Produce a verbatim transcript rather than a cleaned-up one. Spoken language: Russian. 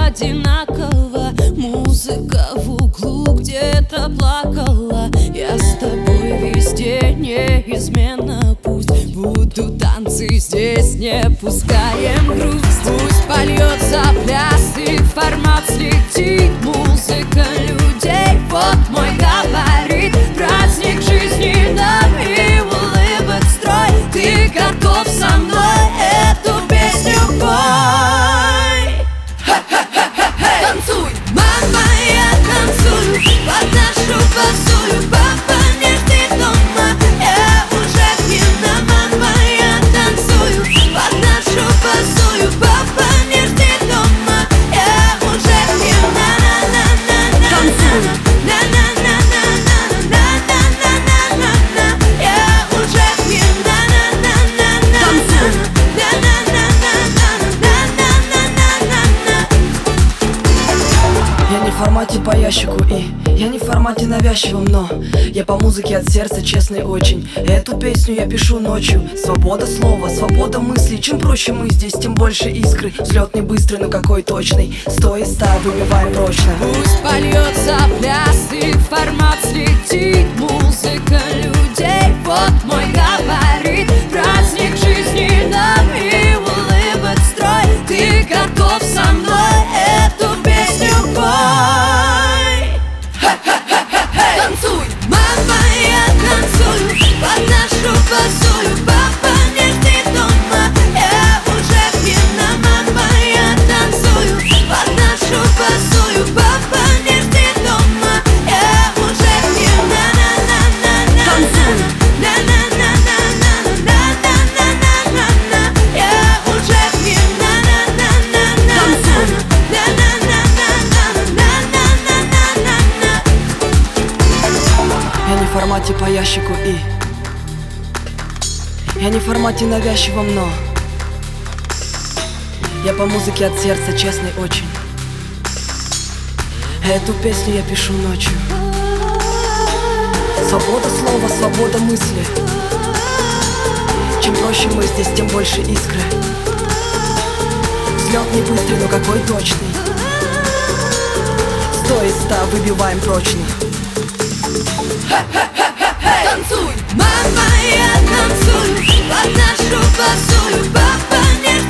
одинаково. Музыка в углу где-то плакала. Я с тобой везде неизменно. Пусть будут танцы здесь, не пускаем грусть. Пусть польется пляс и формат слетит. Музыка людей, вот мой габарит. Праздник жизни нам и улыбок строй. Ты готов со мной эту песню пой? Танцуй, мама, я танцую под нашу басую. Папа, не жди дома, я уже пьяна. Мама, я танцую под нашу басую. Папа, не жди дома, я уже пьяна. Танцуй, я уже пьяна. Танцуй. Я не в формате по ящику и я не в формате навязчивом, но я по музыке от сердца честный очень. Эту песню я пишу ночью. Свобода слова, свобода мыслей. Чем проще мы здесь, тем больше искры. Взлет не быстрый, но какой точный. Сто из ста выбиваем прочно. Пусть польется пляс и формат слетит. Музыка людей, вот мой габарит. Праздник жизни нам и улыбок строй. Ты готов со мной эту песню пой? Танцуй, мама, я танцую под нашу басую. Папа, не жди дома, я уже пьяна. Мама, я танцую под нашу басую. Папа, не жди дома, я уже пьяна. Танцуй, я уже пьяна. Танцуй. Я не в формате по ящику и я не в формате навязчивом, но я по музыке от сердца честный очень. Эту песню я пишу ночью. Свобода слова, свобода мысли. Чем проще мы здесь, тем больше искры. Взлет не быстрый, но какой точный. Сто из ста выбиваем прочно. Танцуй, мама, я танцую под нашу басую. Папа, не